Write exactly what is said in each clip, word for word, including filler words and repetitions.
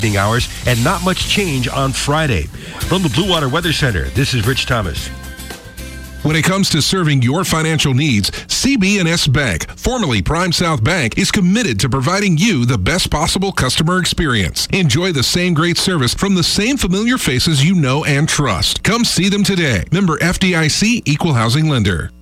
hours and not much change on Friday. From the Blue Water Weather Center, this is Rich Thomas. When it comes to serving your financial needs, C B and S Bank, formerly Prime South Bank, is committed to providing you the best possible customer experience. Enjoy the same great service from the same familiar faces you know and trust. Come see them today. Member F D I C, Equal Housing Lender.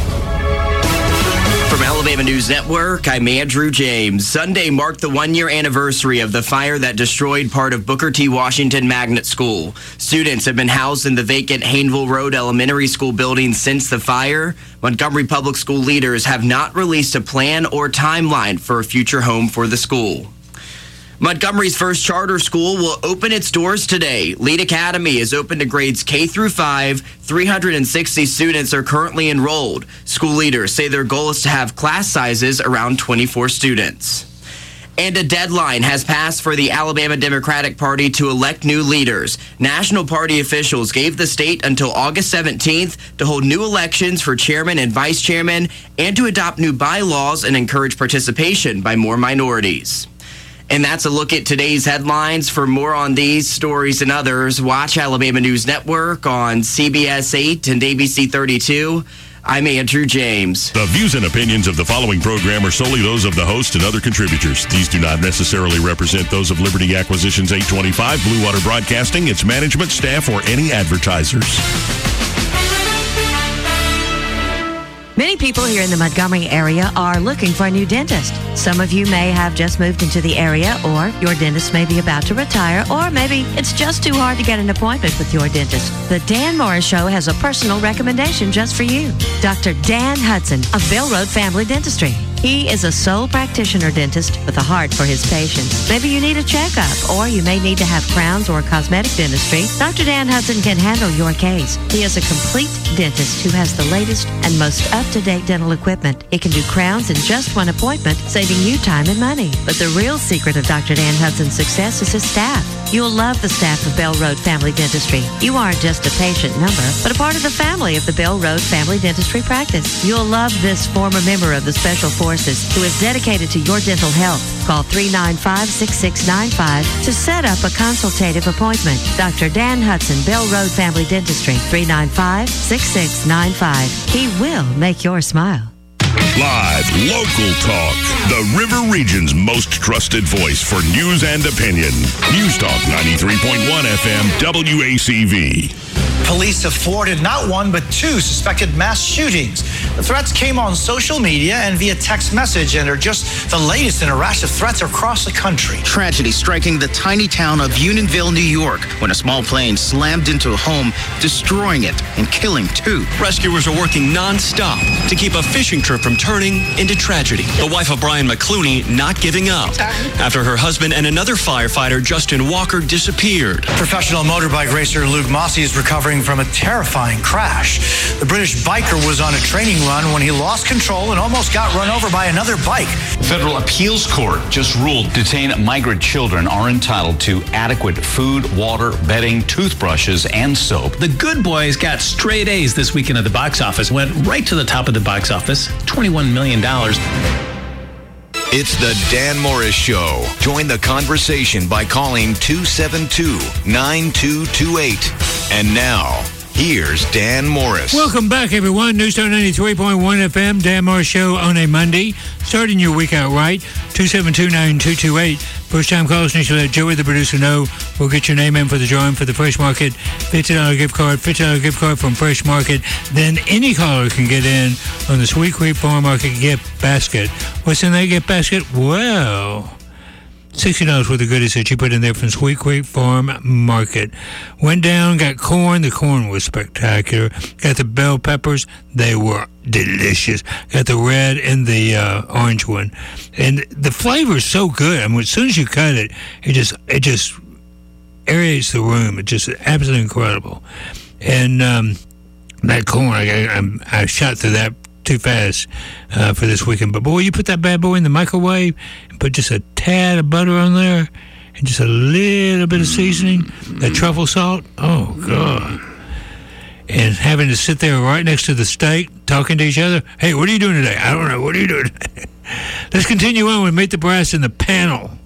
From Alabama News Network, I'm Andrew James. Sunday marked the one-year anniversary of the fire that destroyed part of Booker T. Washington Magnet School. Students have been housed in the vacant Hayneville Road Elementary School building since the fire. Montgomery Public School leaders have not released a plan or timeline for a future home for the school. Montgomery's first charter school will open its doors today. Lead Academy is open to grades K through five. three hundred sixty students are currently enrolled. School leaders say their goal is to have class sizes around twenty-four students. And a deadline has passed for the Alabama Democratic Party to elect new leaders. National party officials gave the state until August seventeenth to hold new elections for chairman and vice chairman and to adopt new bylaws and encourage participation by more minorities. And that's a look at today's headlines. For more on these stories and others, watch Alabama News Network on C B S eight and A B C thirty-two. I'm Andrew James. The views and opinions of the following program are solely those of the host and other contributors. These do not necessarily represent those of Liberty Acquisitions eight twenty-five, Blue Water Broadcasting, its management, staff, or any advertisers. Many people here in the Montgomery area are looking for a new dentist. Some of you may have just moved into the area, or your dentist may be about to retire, or maybe it's just too hard to get an appointment with your dentist. The Dan Morris Show has a personal recommendation just for you. Doctor Dan Hudson of Bell Road Family Dentistry. He is a sole practitioner dentist with a heart for his patients. Maybe you need a checkup, or you may need to have crowns or cosmetic dentistry. Doctor Dan Hudson can handle your case. He is a complete dentist who has the latest and most up-to-date dental equipment. He can do crowns in just one appointment, saving you time and money. But the real secret of Doctor Dan Hudson's success is his staff. You'll love the staff of Bell Road Family Dentistry. You aren't just a patient number, but a part of the family of the Bell Road Family Dentistry practice. You'll love this former member of the Special Forces who is dedicated to your dental health. Call three nine five, six six nine five to set up a consultative appointment. Doctor Dan Hudson, Bell Road Family Dentistry, three nine five, six six nine five. He will make your smile. Live, local talk. The River Region's most trusted voice for news and opinion. News Talk ninety-three point one F M W A C V. Police have thwarted not one but two suspected mass shootings. The threats came on social media and via text message and are just the latest in a rash of threats across the country. Tragedy striking the tiny town of Unionville, New York, when a small plane slammed into a home, destroying it and killing two. Rescuers are working non-stop to keep a fishing trip from turning into tragedy. The wife of Brian McClooney not giving up after her husband and another firefighter, Justin Walker, disappeared. Professional motorbike racer Luke Mossy is recovering from a terrifying crash. The British biker was on a training run when he lost control and almost got run over by another bike. Federal appeals court just ruled detained migrant children are entitled to adequate food, water, bedding, toothbrushes, and soap. The Good Boys got straight A's this weekend at the box office, went right to the top of the box office, twenty-one million dollars. It's the Dan Morris Show. Join the conversation by calling two seven two, nine two two eight. And now, here's Dan Morris. Welcome back, everyone. News Talk ninety-three point one F M, Dan Morris Show on a Monday. Starting your week out right, two seven two, nine two two eight. First time callers need to let Joey, the producer, know. We'll get your name in for the drawing for the Fresh Market fifty dollars gift card, fifty dollars gift card from Fresh Market. Then any caller can get in on the Sweet Creek Farm Market gift basket. What's in that gift basket? Well, sixty dollars worth of goodies that you put in there from Sweet Creek Farm Market. Went down, got corn. The corn was spectacular. Got the bell peppers. They were delicious. Got the red and the uh, orange one. And the flavor is so good. I mean, as soon as you cut it, it just it just aerates the room. It's just absolutely incredible. And um, that corn, I, I, I shot through that too fast uh, for this weekend. But boy, you put that bad boy in the microwave and put just a tad of butter on there and just a little bit of seasoning, that truffle salt. Oh, God. And having to sit there right next to the steak, talking to each other. Hey, what are you doing today? I don't know. What are you doing today? Let's continue on with Meet the Brass in the panel.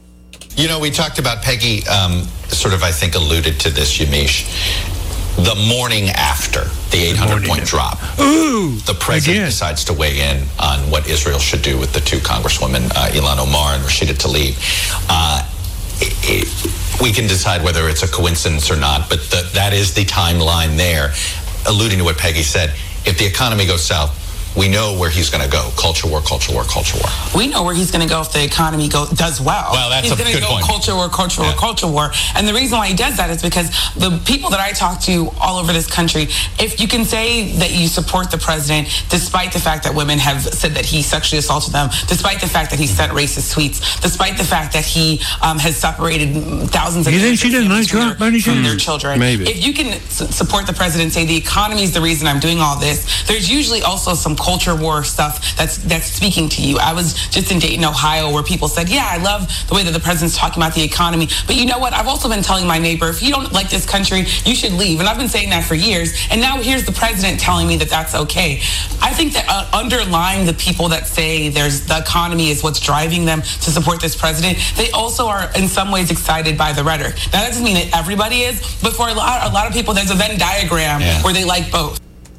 You know, we talked about Peggy, um, sort of, I think, alluded to this, Yamiche. The morning after the eight hundred point drop, Ooh, the president decides to weigh in on what Israel should do with the two congresswomen, uh, Ilhan Omar and Rashida Tlaib. Uh, it, it, we can decide whether it's a coincidence or not, but the, that is the timeline there, alluding to what Peggy said. If the economy goes south, we know where he's going to go. Culture war, culture war, culture war. We know where he's going to go if the economy go, does well. Well, that's he's a gonna good go point. Culture war, culture yeah. war, culture war. And the reason why he does that is because the people that I talk to all over this country, if you can say that you support the president, despite the fact that women have said that he sexually assaulted them, despite the fact that he sent racist tweets, despite the fact that he um, has separated thousands of you think she didn't like Trump, from, their, from their children. Maybe. If you can s- support the president and say the economy is the reason I'm doing all this, there's usually also some culture war stuff that's that's speaking to you. I was just in Dayton, Ohio, where people said, yeah, I love the way that the president's talking about the economy. But you know what? I've also been telling my neighbor, if you don't like this country, you should leave. And I've been saying that for years. And now here's the president telling me that that's okay. I think that uh, underlying the people that say there's the economy is what's driving them to support this president, they also are in some ways excited by the rhetoric. Now, that doesn't mean that everybody is, but for a lot, a lot of people, there's a Venn diagram yeah. where they like both.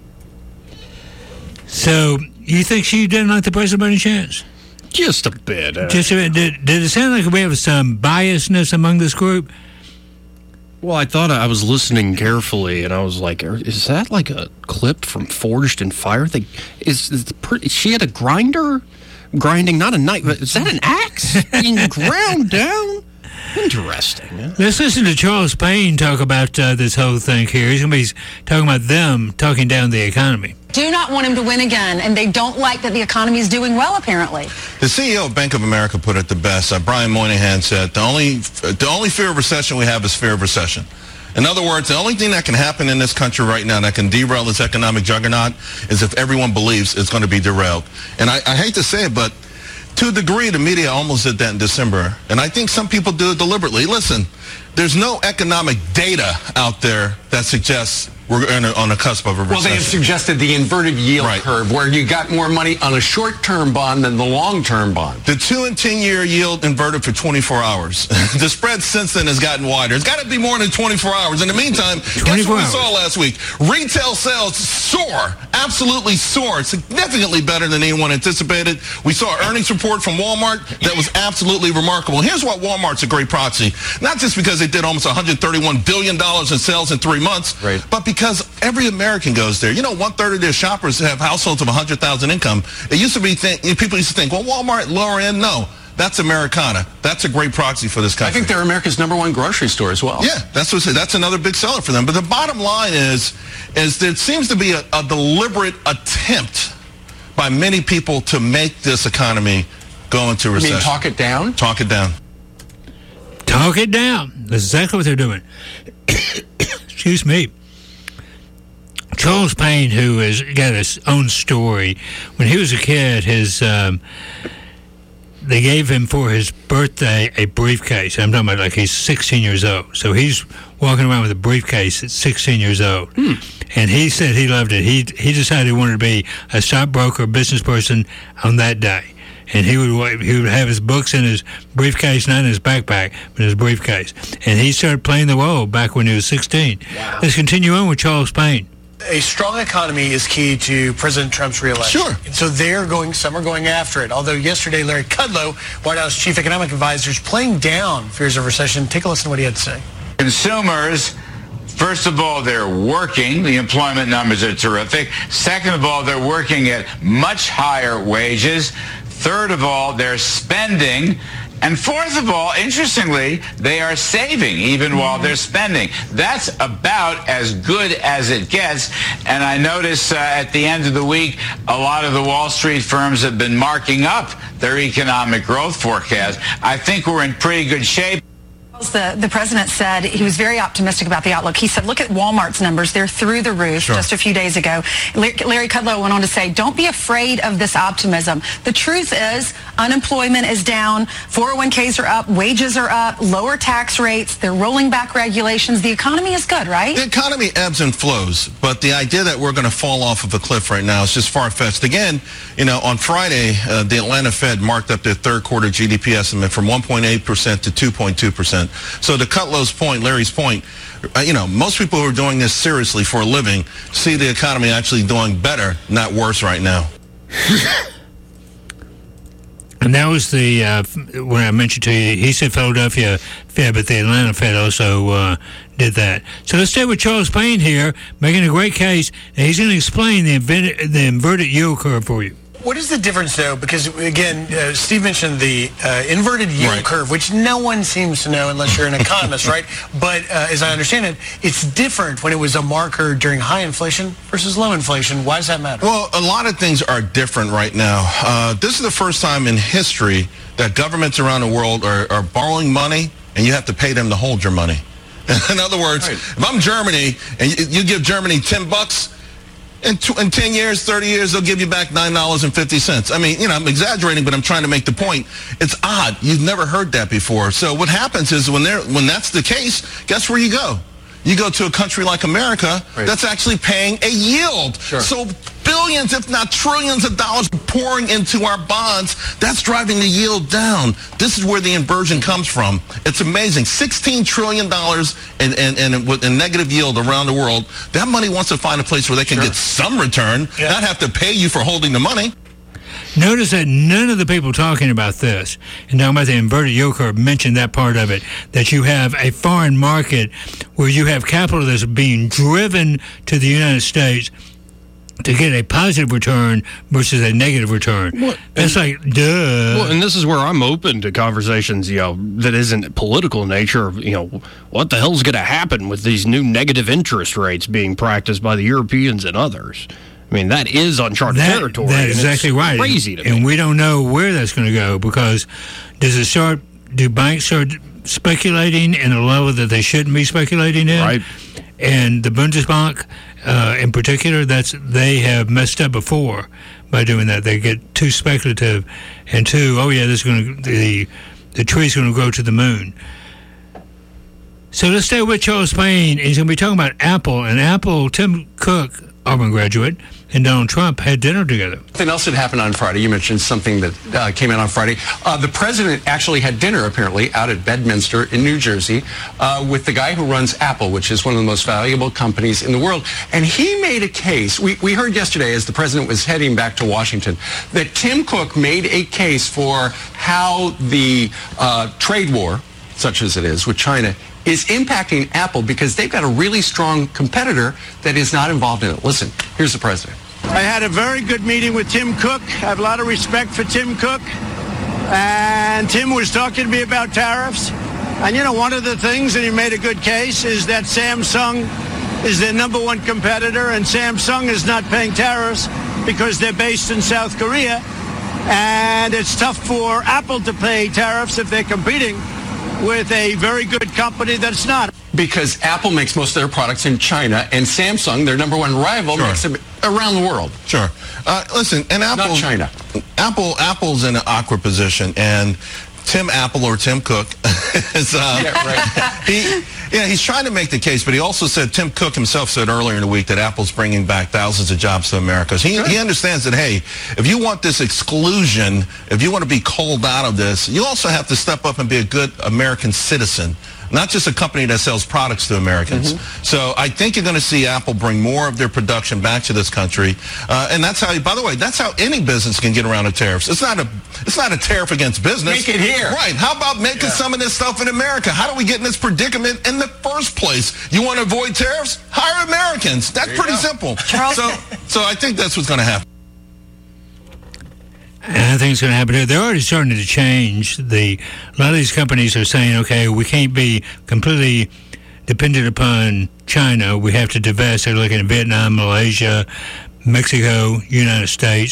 So, you think she didn't like the president by any chance? Just a bit. Uh, Just a bit. Did, did it sound like we have some biasness among this group? Well, I thought I was listening carefully, and I was like, is that like a clip from Forged in Fire? They, is, is, the, is she had a grinder? Grinding, not a knife, but is that an axe being ground down? Interesting. Yeah. Let's listen to Charles Payne talk about uh, this whole thing here. He's going to be talking about them talking down the economy. Do not want him to win again, and they don't like that the economy is doing well, apparently. The C E O of Bank of America put it the best. Uh, Brian Moynihan said, the only, the only fear of recession we have is fear of recession. In other words, the only thing that can happen in this country right now that can derail this economic juggernaut is if everyone believes it's going to be derailed. And I, I hate to say it, but to a degree, the media almost did that in December. And I think some people do it deliberately. Listen, there's no economic data out there that suggests we're in a, on the cusp of a recession. Well, they have suggested the inverted yield right. curve, where you got more money on a short-term bond than the long-term bond. The two and ten-year yield inverted for twenty-four hours. The spread since then has gotten wider. It's got to be more than twenty-four hours. In the meantime, guess what we saw last week? Retail sales soar, absolutely soar, significantly better than anyone anticipated. We saw an earnings report from Walmart that was absolutely remarkable. Here's why Walmart's a great proxy. Not just because they did almost one hundred thirty-one billion dollars in sales in three months, right. but because every American goes there. You know, one-third of their shoppers have households of one hundred thousand income. It used to be, think, people used to think, well, Walmart, lower end, no. That's Americana. That's a great proxy for this country. I think they're America's number one grocery store as well. Yeah, that's what, that's another big seller for them. But the bottom line is, is there seems to be a, a deliberate attempt by many people to make this economy go into recession. You mean talk it down? Talk it down. Talk it down. That's exactly what they're doing. Excuse me. Charles Payne, who has got his own story, when he was a kid, his um, they gave him for his birthday a briefcase. I'm talking about like he's sixteen years old. So he's walking around with a briefcase at sixteen years old. Hmm. And he said he loved it. He he decided he wanted to be a stockbroker, business person on that day. And he would he would have his books in his briefcase, not in his backpack, but in his briefcase. And he started playing the role back when he was sixteen. Wow. Let's continue on with Charles Payne. A strong economy is key to President Trump's reelection. Sure. And so they're going, some are going after it. Although yesterday, Larry Kudlow, White House chief economic advisor, is playing down fears of recession. Take a listen to what he had to say. Consumers, first of all, they're working. The employment numbers are terrific. Second of all, they're working at much higher wages. Third of all, they're spending. And fourth of all, interestingly, they are saving even while they're spending. That's about as good as it gets. And I notice uh, at the end of the week, a lot of the Wall Street firms have been marking up their economic growth forecast. I think we're in pretty good shape. The, the president said he was very optimistic about the outlook. He said, look at Walmart's numbers. They're through the roof Sure. just a few days ago. Larry Kudlow went on to say, don't be afraid of this optimism. The truth is unemployment is down, four oh one k's are up, wages are up, lower tax rates, they're rolling back regulations. The economy is good, right? The economy ebbs and flows, but the idea that we're going to fall off of a cliff right now is just far-fetched. Again, you know, on Friday, uh, the Atlanta Fed marked up their third quarter G D P estimate from one point eight percent to two point two percent. So to Kutlow's point, Larry's point, uh, you know, most people who are doing this seriously for a living see the economy actually doing better, not worse right now. And that was the, uh, when I mentioned to you, he said Philadelphia Fed, but the Atlanta Fed also uh, did that. So let's stay with Charles Payne here, making a great case, and he's going to explain the, invented, the inverted yield curve for you. What is the difference, though? Because, again, uh, Steve mentioned the uh, inverted yield Right. curve, which no one seems to know unless you're an economist, right? But uh, as I understand it, it's different when it was a marker during high inflation versus low inflation. Why does that matter? Well, a lot of things are different right now. Uh, this is the first time in history that governments around the world are, are borrowing money, and you have to pay them to hold your money. In other words, right. if I'm Germany, and you, you give Germany ten bucks, In, t- in ten years, thirty years, they'll give you back nine dollars and fifty cents. I mean, you know, I'm exaggerating, but I'm trying to make the point. It's odd. You've never heard that before. So what happens is when they're when that's the case, guess where you go? You go to a country like America right. that's actually paying a yield. Sure. So billions, if not trillions of dollars pouring into our bonds, that's driving the yield down. This is where the inversion comes from. It's amazing. sixteen trillion dollars in, in, in, in negative yield around the world. That money wants to find a place where they can sure. get some return, yeah. not have to pay you for holding the money. Notice that none of the people talking about this and talking about the inverted yield curve mentioned that part of it, that you have a foreign market where you have capital that's being driven to the United States to get a positive return versus a negative return. Well, That's and, like, duh. Well, and this is where I'm open to conversations, you know, that isn't political in nature. Of, you know, what the hell's going to happen with these new negative interest rates being practiced by the Europeans and others? I mean, that is uncharted that, territory. That's exactly right. Crazy to and, me. And we don't know where that's going to go because does it start? Do banks start speculating in a level that they shouldn't be speculating in? Right. And the Bundesbank, uh, in particular, that's they have messed up before by doing that. They get too speculative, and too, oh yeah, this is going to the the tree's going to grow to the moon. So let's stay with Charles Payne. He's going to be talking about Apple and Apple. Tim Cook, Auburn graduate, and Donald Trump had dinner together. Something else that happened on Friday. You mentioned something that uh, came out on Friday. Uh, the president actually had dinner, apparently, out at Bedminster in New Jersey uh, with the guy who runs Apple, which is one of the most valuable companies in the world. And he made a case. We, we heard yesterday, as the president was heading back to Washington, that Tim Cook made a case for how the uh, trade war, such as it is, with China, is impacting Apple because they've got a really strong competitor that is not involved in it. Listen, here's the president. I had a very good meeting with Tim Cook. I have a lot of respect for Tim Cook. And Tim was talking to me about tariffs. And, you know, one of the things, and he made a good case, is that Samsung is their number one competitor, and Samsung is not paying tariffs because they're based in South Korea. And it's tough for Apple to pay tariffs if they're competing with a very good company that's not. Because Apple makes most of their products in China, and Samsung, their number one rival, Sure. makes them around the world. Sure. Uh, listen, and Apple, Not China. Apple, Apple's in an awkward position, and Tim Apple or Tim Cook is, uh, Yeah, right. he, yeah, he's trying to make the case, but he also said, Tim Cook himself said earlier in the week that Apple's bringing back thousands of jobs to America. So he, he understands that, hey, if you want this exclusion, if you want to be called out of this, you also have to step up and be a good American citizen, not just a company that sells products to Americans. Mm-hmm. So I think you're going to see Apple bring more of their production back to this country. Uh, and that's how, by the way, that's how any business can get around the tariffs. It's not a it's not a tariff against business. Make it here. Right. How about making yeah. some of this stuff in America? How do we get in this predicament in the first place? You want to avoid tariffs? Hire Americans. That's pretty go. simple. Charles- so, so I think that's what's going to happen. And I think it's going to happen here. They're already starting to change. The a lot of these companies are saying, okay, we can't be completely dependent upon China. We have to divest. They're looking at Vietnam, Malaysia, Mexico, United States.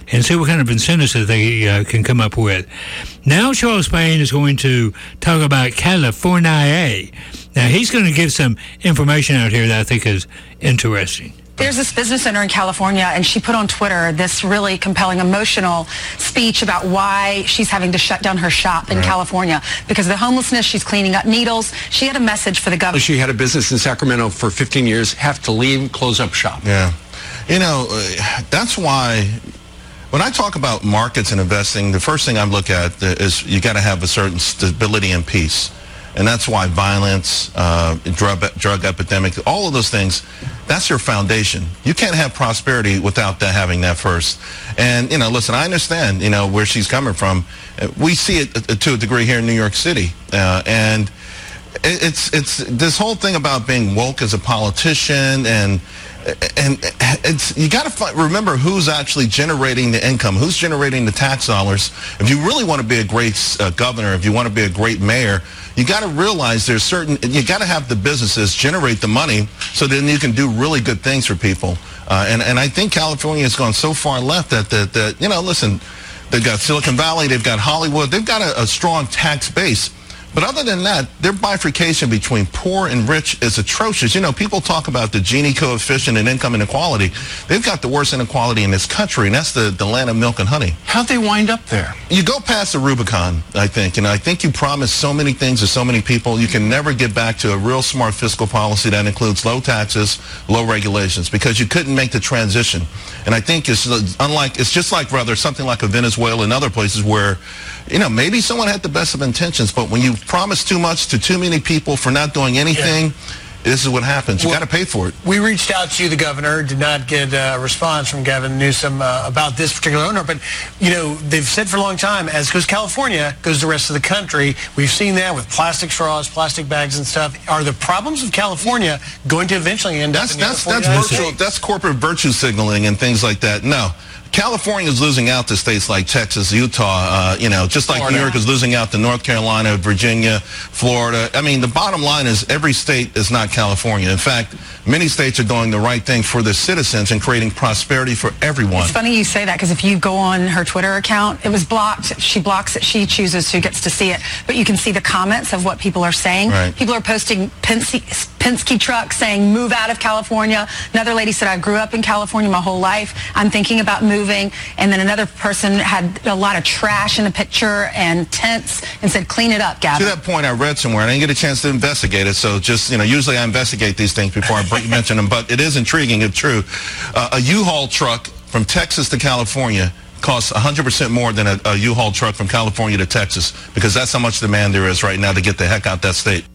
and see what kind of incentives that they uh, can come up with. Now Charles Payne is going to talk about California. Now he's going to give some information out here that I think is interesting. There's this business owner in California, and she put on Twitter this really compelling, emotional speech about why she's having to shut down her shop in Right. California because of the homelessness. She's cleaning up needles. She had a message for the governor. She had a business in Sacramento for fifteen years, have to leave, close up shop. Yeah. You know, uh, that's why when I talk about markets and investing, the first thing I look at is you got to have a certain stability and peace. And that's why violence, uh, drug, drug epidemic, all of those things, that's your foundation. You can't have prosperity without that, having that first. And, you know, listen, I understand, you know, where she's coming from. We see it uh, to a degree here in New York City. Uh, and it's, it's this whole thing about being woke as a politician and And it's you got to remember who's actually generating the income, who's generating the tax dollars. If you really want to be a great uh, governor, if you want to be a great mayor, you got to realize there's certain, you got to have the businesses generate the money so then you can do really good things for people. Uh, and, and I think California has gone so far left that, that, that, you know, listen, they've got Silicon Valley, they've got Hollywood, they've got a, a strong tax base. But other than that, their bifurcation between poor and rich is atrocious. You know, people talk about the Gini coefficient and income inequality. They've got the worst inequality in this country, and that's the, the land of milk and honey. How'd they wind up there? You go past the Rubicon, I think, and I think you promise so many things to so many people. You can never get back to a real smart fiscal policy that includes low taxes, low regulations, because you couldn't make the transition. And I think it's unlike, it's just like rather something like a Venezuela and other places where, you know, maybe someone had the best of intentions, but when you promise too much to too many people for not doing anything, yeah. This is what happens. You well, got to pay for it. We reached out to the governor, did not get a response from Gavin Newsom uh, about this particular owner, but, you know, they've said for a long time, as goes California, goes the rest of the country. We've seen that with plastic straws, plastic bags and stuff. Are the problems of California going to eventually end that's, up in that's, that's, virtual, that's corporate virtue signaling and things like that. No. California is losing out to states like Texas, Utah, uh, you know, just like Florida. New York is losing out to North Carolina, Virginia, Florida. I mean, the bottom line is every state is not California. In fact, many states are doing the right thing for their citizens and creating prosperity for everyone. It's funny you say that because if you go on her Twitter account, it was blocked. She blocks it. She chooses who gets to see it. But you can see the comments of what people are saying. Right. People are posting Penske, Penske trucks saying, move out of California. Another lady said, I grew up in California my whole life. I'm thinking about moving. And then another person had a lot of trash in the picture and tents and said, clean it up, Gavin. To that point, I read somewhere, and I didn't get a chance to investigate it, so just, you know, usually I investigate these things before I mention them, but it is intriguing if true. Uh, a U-Haul truck from Texas to California costs one hundred percent more than a, a U-Haul truck from California to Texas, because that's how much demand there is right now to get the heck out that state.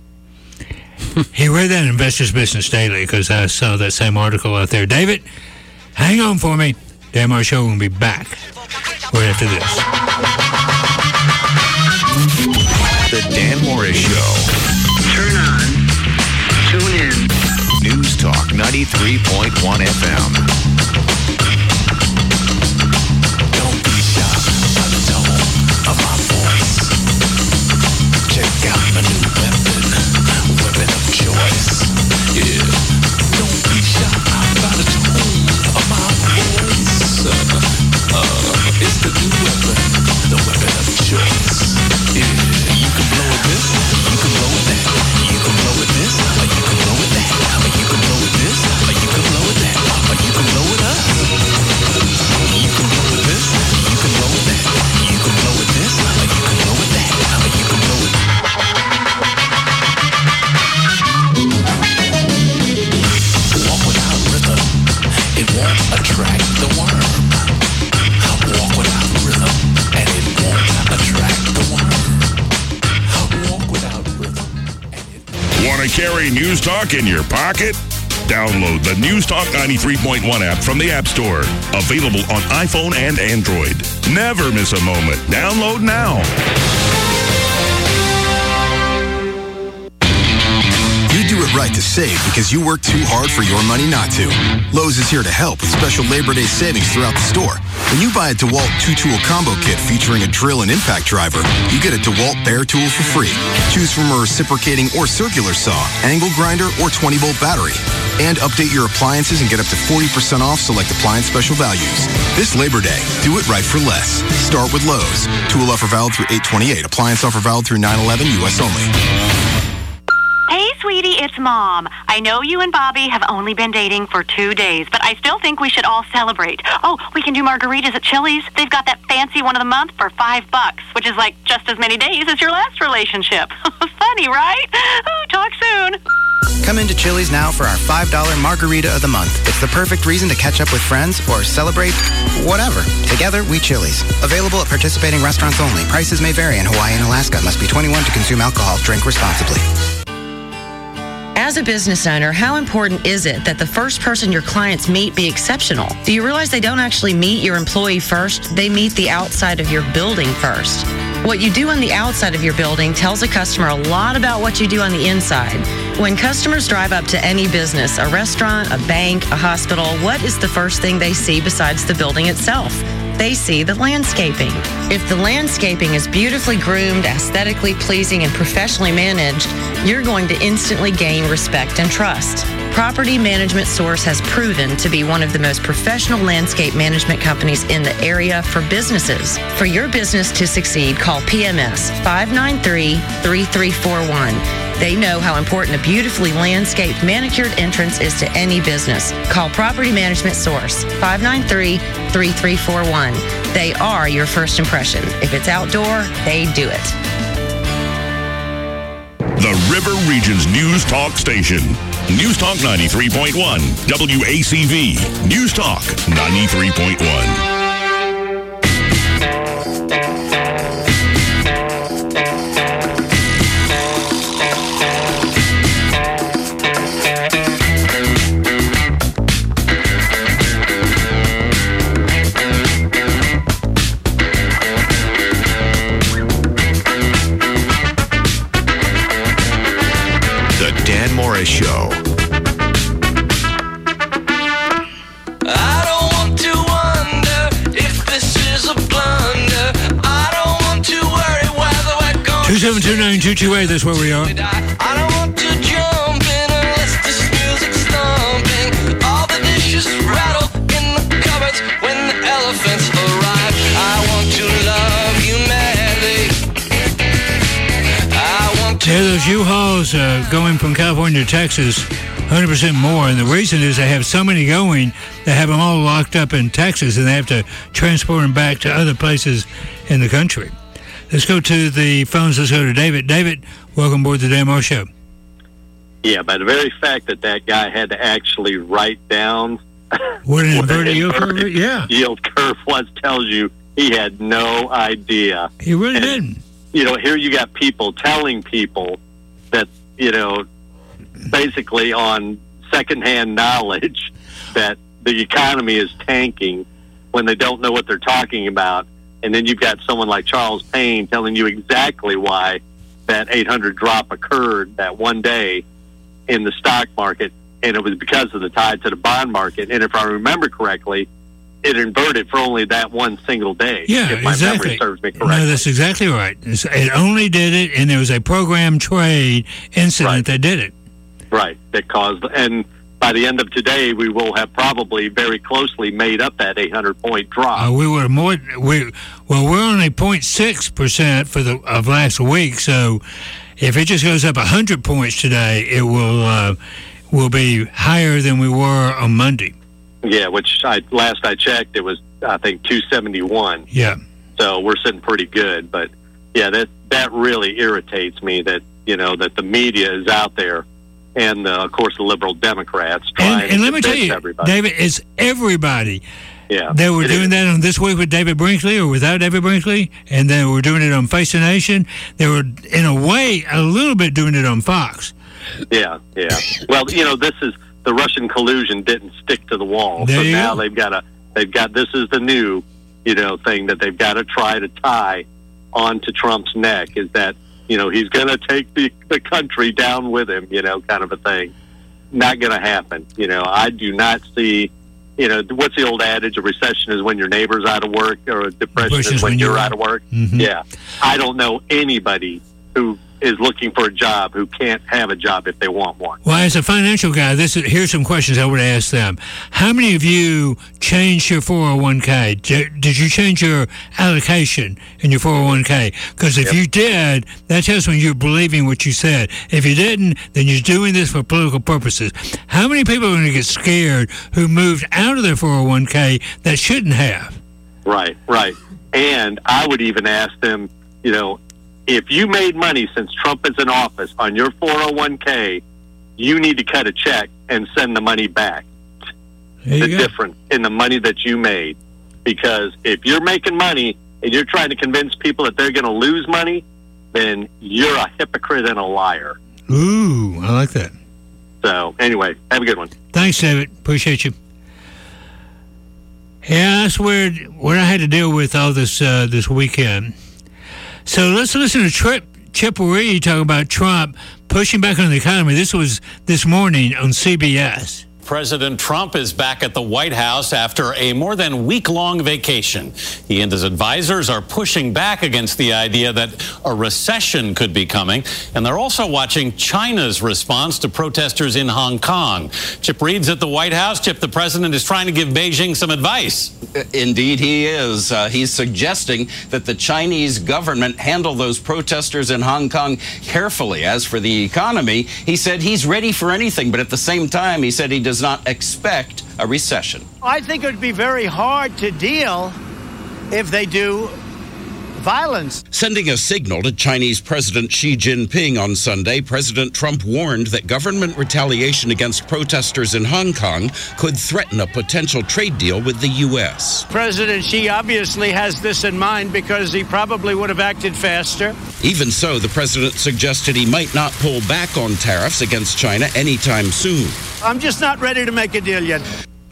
He read that in Investors Business Daily because I saw that same article out there. David, hang on for me. Dan Moore Show will be back right after this. The Dan Morris Show. Turn on. Tune in. News Talk ninety-three point one F M. Don't be shy by the tone of my voice. Check out my new weapon. Weapon of choice. Yeah. Don't be shy by the tone of my voice. Uh, uh, it's the new weapon, the weapon of choice. Yeah, you can blow it this, you can blow it that, you can blow it this, or you can blow it that, or you can blow it this, or you can blow it that, or you can blow it up. You can blow it this, you can blow it that, you can blow it this, or you can blow it that, or you can blow it. Walk without rhythm, it won't attract the worm. Walk without rhythm, and it won't attract the worm. Walk without rhythm, and it... Want to carry News Talk in your pocket? Download the News Talk ninety-three point one app from the App Store. Available on iPhone and Android. Never miss a moment. Download now. You do it right to save because you work too hard for your money not to. Lowe's is here to help with special Labor Day savings throughout the store. When you buy a DeWalt two-tool combo kit featuring a drill and impact driver, you get a DeWalt bare tool for free. Choose from a reciprocating or circular saw, angle grinder, or twenty-volt battery. And update your appliances and get up to forty percent off select appliance special values. This Labor Day, do it right for less. Start with Lowe's. Tool offer valid through eight twenty-eight. Appliance offer valid through nine eleven, U S only. Hey, sweetie, it's Mom. I know you and Bobby have only been dating for two days, but I still think we should all celebrate. Oh, we can do margaritas at Chili's. They've got that fancy one of the month for five bucks, which is like just as many days as your last relationship. Funny, right? Ooh, talk soon. Come into Chili's now for our five dollar Margarita of the Month. It's the perfect reason to catch up with friends or celebrate whatever. Together, we Chili's. Available at participating restaurants only. Prices may vary in Hawaii and Alaska. Must be twenty-one to consume alcohol. Drink responsibly. As a business owner, how important is it that the first person your clients meet be exceptional? Do you realize they don't actually meet your employee first? They meet the outside of your building first. What you do on the outside of your building tells a customer a lot about what you do on the inside. When customers drive up to any business, a restaurant, a bank, a hospital, what is the first thing they see besides the building itself? They see the landscaping. If the landscaping is beautifully groomed, aesthetically pleasing, and professionally managed, you're going to instantly gain respect and trust. Property Management Source has proven to be one of the most professional landscape management companies in the area for businesses. For your business to succeed, call P M S five nine three, three three four one. They know how important a beautifully landscaped, manicured entrance is to any business. Call Property Management Source, five nine three, three three four one. They are your first impression. If it's outdoor, they do it. The River Region's News Talk Station. News Talk ninety-three point one, W A C V. News Talk ninety-three point one. Show. I don't want to wonder if this is a blunder. I don't want to worry whether we're going two seven two nine two two eight, that's where we are. I don't want to jump in unless this music's thumping. All the dishes rattle in the cupboards when the elephants arrive. I want to love you madly. I want to Yeah, those U-Hauls uh, going from California to Texas, one hundred percent more. And the reason is they have so many going, they have them all locked up in Texas, and they have to transport them back to other places in the country. Let's go to the phones. Let's go to David. David, welcome aboard the Dan Moore Show. Yeah, by the very fact that that guy had to actually write down what an what inverted an yield curve, inverted yeah. yield curve was tells you he had no idea. He really And, didn't. You know, here you got people telling people that, you know, basically on secondhand knowledge that the economy is tanking when they don't know what they're talking about. And then you've got someone like Charles Payne telling you exactly why that eight hundred drop occurred that one day in the stock market, and it was because of the tide to the bond market. And if I remember correctly, it inverted for only that one single day. Yeah, if my exactly. memory serves me correctly. No, that's exactly right. It's, it only did it, and there was a program trade incident Right. that did it. Right, that caused, and by the end of today, we will have probably very closely made up that eight hundred point drop. Uh, we were more. We well, we're only zero point six percent for the of last week. So, if it just goes up a hundred points today, it will uh, will be higher than we were on Monday. Yeah, which I last I checked, it was I think two seventy one. Yeah. So we're sitting pretty good, but yeah, that that really irritates me that you know that the media is out there. And, uh, of course, the liberal Democrats trying And, and to let me tell convince you, everybody. David, it's everybody. Yeah, They were it doing is. that on This Week with David Brinkley or without David Brinkley, and they were doing it on Face the Nation. They were, in a way, a little bit doing it on Fox. Yeah, yeah. Well, you know, this is the Russian collusion didn't stick to the wall, There so you now go. they've got to. They've got this is the new, you know, thing that they've got to try to tie onto Trump's neck. Is that you know he's going to take the the country down with him, you know, kind of a thing. Not going to happen. You know, I do not see you know, what's the old adage? A recession is when your neighbor's out of work, or a depression is when, when you're out of work. Mm-hmm. Yeah. I don't know anybody who is looking for a job who can't have a job if they want one. Well, as a financial guy, this is, here's some questions I would ask them. How many of you changed your four oh one k? Did, did you change your allocation in your four oh one k? Because if yep. you did, that tells me you're believing what you said. If you didn't, then you're doing this for political purposes. How many people are going to get scared who moved out of their four oh one k that shouldn't have? Right, right. And I would even ask them, you know, if you made money since Trump is in office on your four oh one k, you need to cut a check and send the money back. The go. difference in the money that you made. Because if you're making money and you're trying to convince people that they're going to lose money, then you're a hypocrite and a liar. Ooh, I like that. So, anyway, have a good one. Thanks, David. Appreciate you. Yeah, that's where, where I had to deal with all this uh, this weekend. So let's listen to Trip, Chip Reed talking about Trump pushing back on the economy. This was this morning on C B S. President Trump is back at the White House after a more than week-long vacation. He and his advisors are pushing back against the idea that a recession could be coming, and they're also watching China's response to protesters in Hong Kong. Chip Reed's at the White House. Chip, the president is trying to give Beijing some advice. Indeed, he is. Uh, he's suggesting that the Chinese government handle those protesters in Hong Kong carefully. As for the economy, he said he's ready for anything, but at the same time, he said he does not expect a recession. I think it would be very hard to deal if they do violence. Sending a signal to Chinese President Xi Jinping on Sunday, President Trump warned that government retaliation against protesters in Hong Kong could threaten a potential trade deal with the U S. President Xi obviously has this in mind because he probably would have acted faster. Even so, the president suggested he might not pull back on tariffs against China anytime soon. I'm just not ready to make a deal yet.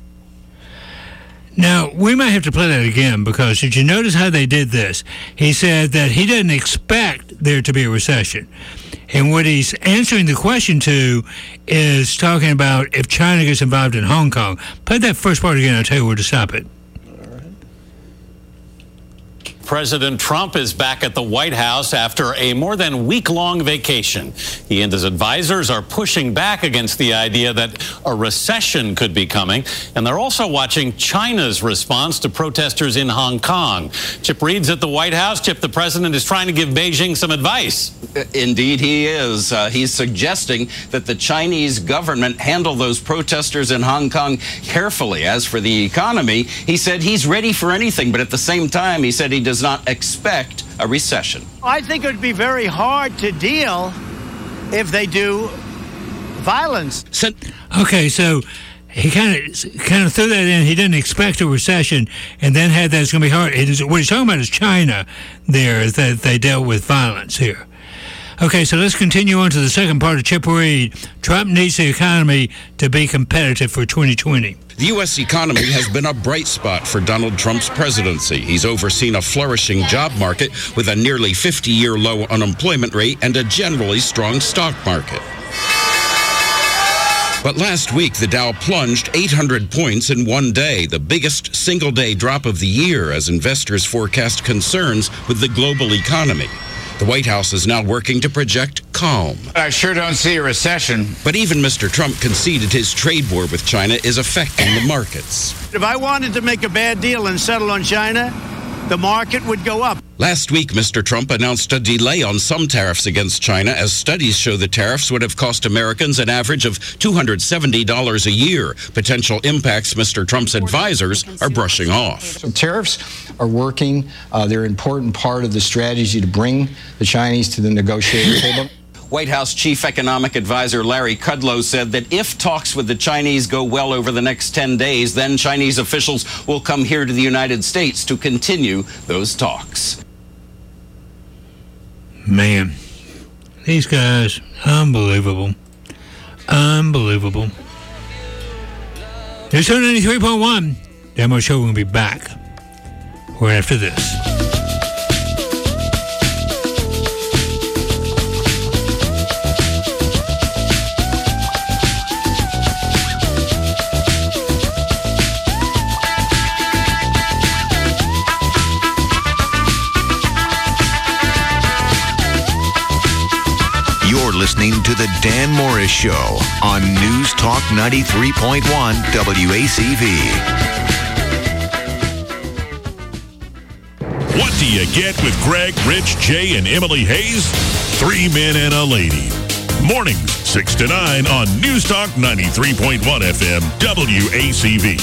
Now, we might have to play that again because did you notice how they did this? He said that he didn't expect there to be a recession. And what he's answering the question to is talking about if China gets involved in Hong Kong. Play that first part again. I'll tell you where to stop it. President Trump is back at the White House after a more than week-long vacation. He and his advisors are pushing back against the idea that a recession could be coming, and they're also watching China's response to protesters in Hong Kong. Chip Reed's at the White House. Chip, the president is trying to give Beijing some advice. Indeed, he is. Uh, he's suggesting that the Chinese government handle those protesters in Hong Kong carefully. As for the economy, he said he's ready for anything, but at the same time, he said he does not expect a recession. I think it would be very hard to deal if they do violence. Okay, so he kind of kind of threw that in. He didn't expect a recession, and then had that it's going to be hard. It is, what he's talking about is China. There, is that they dealt with violence here. Okay, so let's continue on to the second part of Chip Reed. Trump needs the economy to be competitive for twenty twenty. The U S economy has been a bright spot for Donald Trump's presidency. He's overseen a flourishing job market with a nearly fifty-year low unemployment rate and a generally strong stock market. But last week, the Dow plunged eight hundred points in one day, the biggest single-day drop of the year as investors forecast concerns with the global economy. The White House is now working to project calm. I sure don't see a recession. But even Mister Trump conceded his trade war with China is affecting the markets. If I wanted to make a bad deal and settle on China, the market would go up. Last week, Mister Trump announced a delay on some tariffs against China as studies show the tariffs would have cost Americans an average of two hundred seventy dollars a year. Potential impacts Mister Trump's advisors are brushing off. So tariffs are working. Uh, they're an important part of the strategy to bring the Chinese to the negotiating table. White House Chief Economic Advisor Larry Kudlow said that if talks with the Chinese go well over the next ten days, then Chinese officials will come here to the United States to continue those talks. Man, these guys, unbelievable. Unbelievable. It's ninety-three point one. Demo Show will be back right after this. Dan Morris Show on News Talk ninety-three point one W A C V. What do you get with Greg, Rich, Jay, and Emily Hayes? Three men and a lady. Mornings, six to nine on News Talk ninety-three point one F M W A C V.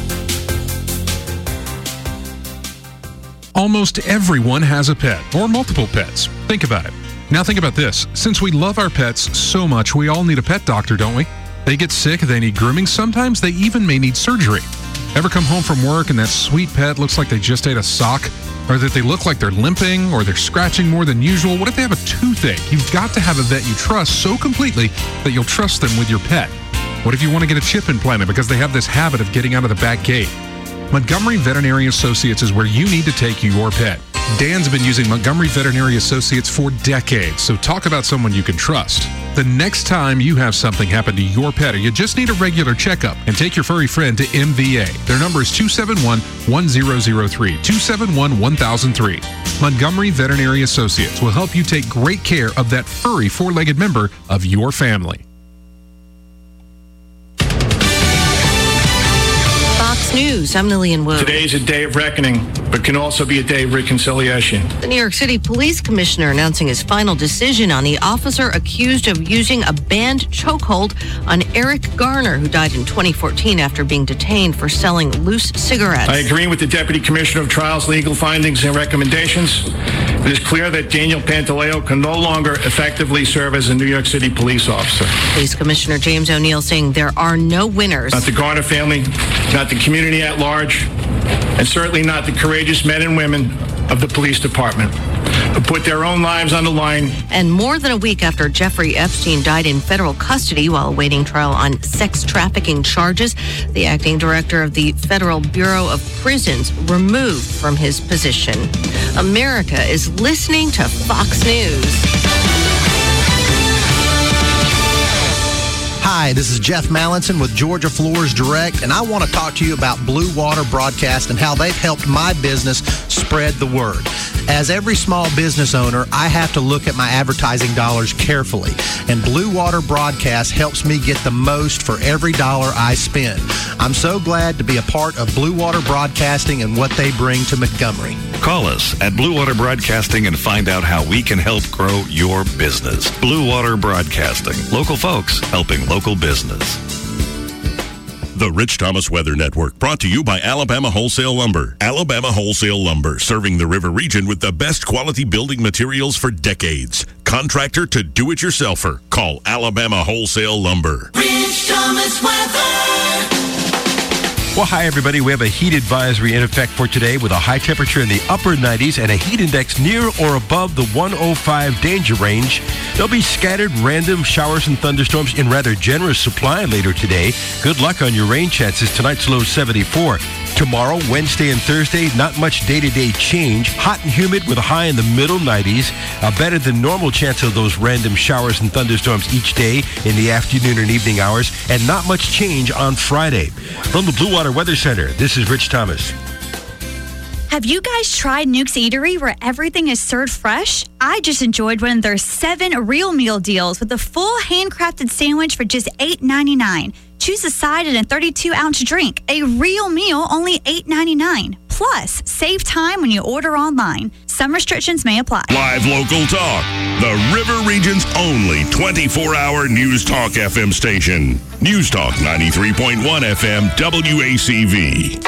Almost everyone has a pet or multiple pets. Think about it. Now think about this. Since we love our pets so much, we all need a pet doctor, don't we? They get sick, they need grooming. Sometimes they even may need surgery. Ever come home from work and that sweet pet looks like they just ate a sock? Or that they look like they're limping or they're scratching more than usual? What if they have a toothache? You've got to have a vet you trust so completely that you'll trust them with your pet. What if you want to get a chip implanted because they have this habit of getting out of the back gate? Montgomery Veterinary Associates is where you need to take your pet. Dan's been using Montgomery Veterinary Associates for decades, so talk about someone you can trust. The next time you have something happen to your pet or you just need a regular checkup, and take your furry friend to M V A. Their number is two seven one, one zero zero three, two seven one, one thousand three. Montgomery Veterinary Associates will help you take great care of that furry four-legged member of your family. Fox News, I'm Lillian Wu. Today is a day of reckoning, but can also be a day of reconciliation. The New York City Police Commissioner announcing his final decision on the officer accused of using a banned chokehold on Eric Garner, who died in twenty fourteen after being detained for selling loose cigarettes. I agree with the Deputy Commissioner of Trials' legal findings and recommendations. It is clear that Daniel Pantaleo can no longer effectively serve as a New York City police officer. Police Commissioner James O'Neill saying there are no winners. Not the Garner family, not the community at large, and certainly not the courageous men and women of the police department who put their own lives on the line. And more than a week after Jeffrey Epstein died in federal custody while awaiting trial on sex trafficking charges, the acting director of the Federal Bureau of Prisons removed from his position. America is listening to Fox News. Hi, this is Jeff Mallinson with Georgia Floors Direct, and I want to talk to you about Blue Water Broadcast and how they've helped my business spread the word. As every small business owner, I have to look at my advertising dollars carefully, and Blue Water Broadcast helps me get the most for every dollar I spend. I'm so glad to be a part of Blue Water Broadcasting and what they bring to Montgomery. Call us at Blue Water Broadcasting and find out how we can help grow your business. Blue Water Broadcasting. Local folks helping local business. The Rich Thomas Weather Network, brought to you by Alabama Wholesale Lumber. Alabama Wholesale Lumber, serving the river region with the best quality building materials for decades. Contractor to do-it-yourselfer. Call Alabama Wholesale Lumber. Rich Thomas Weather. Well, hi, everybody. We have a heat advisory in effect for today with a high temperature in the upper nineties and a heat index near or above the one oh five danger range. There'll be scattered random showers and thunderstorms in rather generous supply later today. Good luck on your rain chances. Tonight's low seventy-four. Tomorrow, Wednesday and Thursday, not much day-to-day change. Hot and humid with a high in the middle nineties. A better than normal chance of those random showers and thunderstorms each day in the afternoon and evening hours. And not much change on Friday. From the Blue Water Weather Center, this is Rich Thomas. Have you guys tried Nuke's Eatery where everything is served fresh? I just enjoyed one of their seven real meal deals with a full handcrafted sandwich for just eight ninety-nine. Choose a side and a thirty-two ounce drink. A real meal, only eight ninety-nine. Plus, save time when you order online. Some restrictions may apply. Live local talk. The River Region's only twenty-four hour News Talk F M station. News Talk ninety-three point one F M W A C V.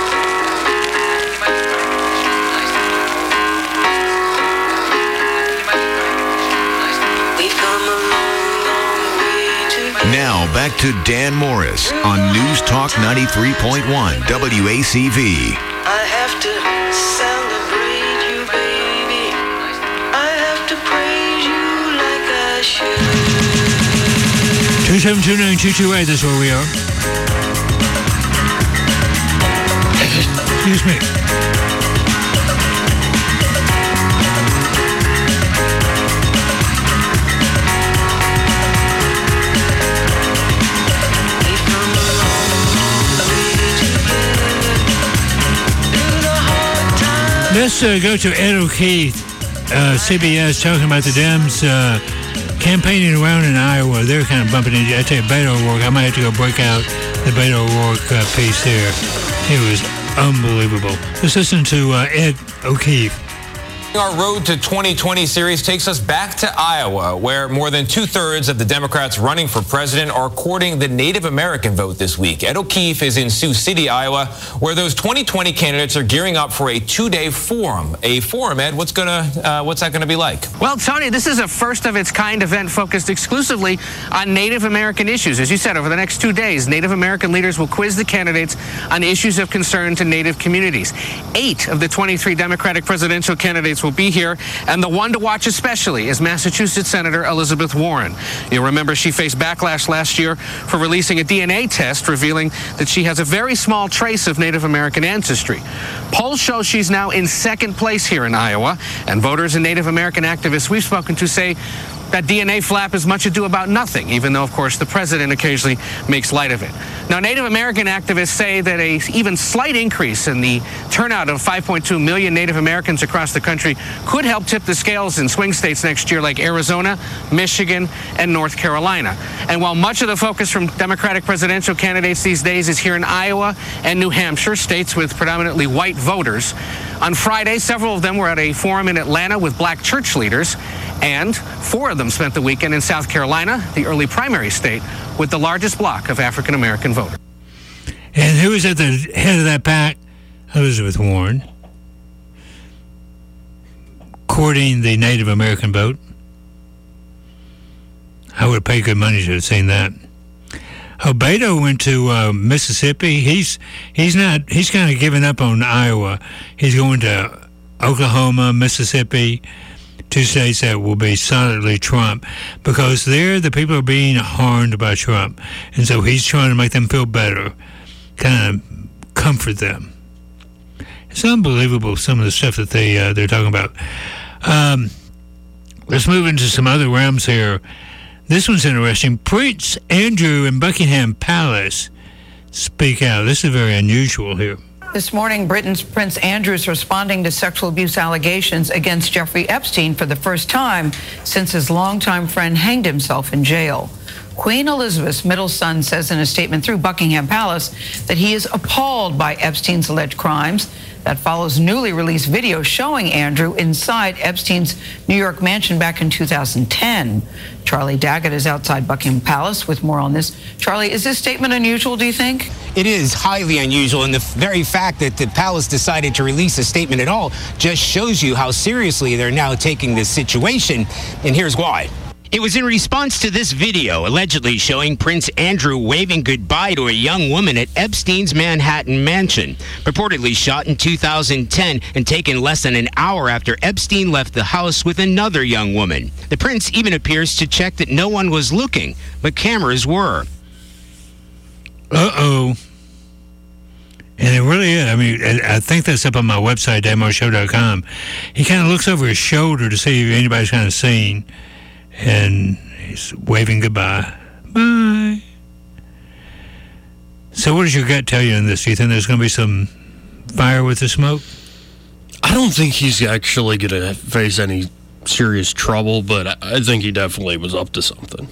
Now back to Dan Morris on News Talk ninety-three point one W A C V. I have to celebrate you, baby. I have to praise you like I should. two seven two nine two two eight, that's where we are. Excuse me. Let's uh, go to Ed O'Keefe, uh, C B S, talking about the Dems uh, campaigning around in Iowa, they're kind of bumping into, I tell you, Beto O'Rourke, I might have to go break out the Beto O'Rourke uh, piece there. It was unbelievable. Let's listen to uh, Ed O'Keefe. Our Road to twenty twenty series takes us back to Iowa, where more than two-thirds of the Democrats running for president are courting the Native American vote this week. Ed O'Keefe is in Sioux City, Iowa, where those twenty twenty candidates are gearing up for a two-day forum. A forum, Ed, what's gonna, uh, what's that going to be like? Well, Tony, this is a first-of-its-kind event focused exclusively on Native American issues. As you said, over the next two days, Native American leaders will quiz the candidates on issues of concern to Native communities. Eight of the twenty-three Democratic presidential candidates will be here, and the one to watch especially is Massachusetts Senator Elizabeth Warren. You'll remember she faced backlash last year for releasing a D N A test revealing that she has a very small trace of Native American ancestry. Polls show she's now in second place here in Iowa, and voters and Native American activists we've spoken to say that D N A flap is much ado about nothing, even though, of course, the president occasionally makes light of it. Now, Native American activists say that a even slight increase in the turnout of five point two million Native Americans across the country could help tip the scales in swing states next year like Arizona, Michigan, and North Carolina. And while much of the focus from Democratic presidential candidates these days is here in Iowa and New Hampshire, states with predominantly white voters, on Friday, several of them were at a forum in Atlanta with black church leaders, and four of them spent the weekend in South Carolina, the early primary state, with the largest block of African-American voters. And who was at the head of that pack? Elizabeth Warren, courting the Native American vote. I would pay good money to have seen that. Oh, Beto went to uh, Mississippi. He's he's not. He's kind of given up on Iowa. He's going to Oklahoma, Mississippi, two states that will be solidly Trump, because there the people are being harmed by Trump, and so he's trying to make them feel better, kind of comfort them. It's unbelievable some of the stuff that they uh, they're talking about. Um, let's move into some other realms here. This one's interesting. Prince Andrew in Buckingham Palace speak out. This is very unusual here. This morning, Britain's Prince Andrew is responding to sexual abuse allegations against Jeffrey Epstein for the first time since his longtime friend hanged himself in jail. Queen Elizabeth's middle son says in a statement through Buckingham Palace that he is appalled by Epstein's alleged crimes. That follows newly released video showing Andrew inside Epstein's New York mansion back in two thousand ten. Charlie Daggett is outside Buckingham Palace with more on this. Charlie, is this statement unusual, do you think? It is highly unusual, and the very fact that the palace decided to release a statement at all just shows you how seriously they're now taking this situation, and here's why. It was in response to this video allegedly showing Prince Andrew waving goodbye to a young woman at Epstein's Manhattan mansion, purportedly shot in two thousand ten and taken less than an hour after Epstein left the house with another young woman. The prince even appears to check that no one was looking, but cameras were. Uh-oh. And it really is. I mean, I think that's up on my website, dan moore show dot com. He kind of looks over his shoulder to see if anybody's kind of seen, and he's waving goodbye. Bye. So what does your gut tell you in this? Do you think there's going to be some fire with the smoke? I don't think he's actually going to face any serious trouble, but I think he definitely was up to something.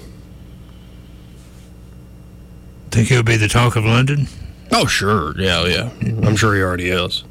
Think he'll be the talk of London? Oh, sure. Yeah, yeah. I'm sure he already is.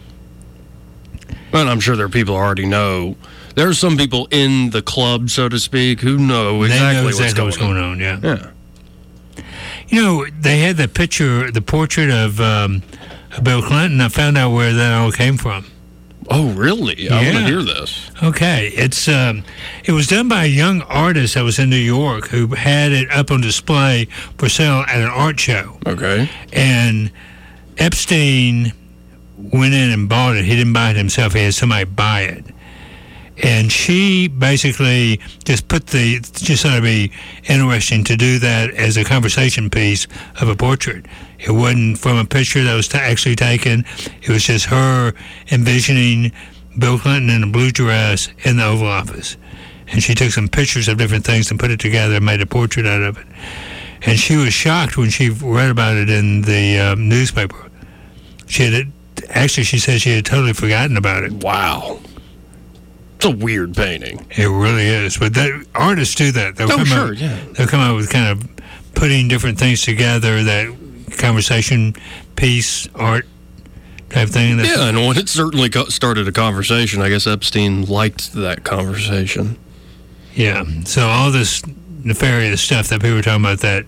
And I'm sure there are people who already know. There are some people in the club, so to speak, who know exactly, know exactly what's, going, what's going on. on. Yeah. Yeah. You know, they had the picture, the portrait of um, Bill Clinton. I found out where that all came from. Oh, really? I yeah. want to hear this. Okay. It's um, it was done by a young artist that was in New York who had it up on display for sale at an art show. Okay. And Epstein went in and bought it. He didn't buy it himself. He had somebody buy it. And she basically just put the, just thought it'd be interesting to do that as a conversation piece of a portrait. It wasn't from a picture that was t- actually taken. It was just her envisioning Bill Clinton in a blue dress in the Oval Office. And she took some pictures of different things and put it together and made a portrait out of it. And she was shocked when she read about it in the um, newspaper. She had, actually, she said she had totally forgotten about it. Wow. It's a weird painting. It really is. But that, artists do that. They'll Oh, come sure, out, yeah. They'll come out with kind of putting different things together, that conversation piece, art type thing. That's, Yeah, and when it certainly co- started a conversation, I guess Epstein liked that conversation. Yeah. So all this nefarious stuff that people were talking about, that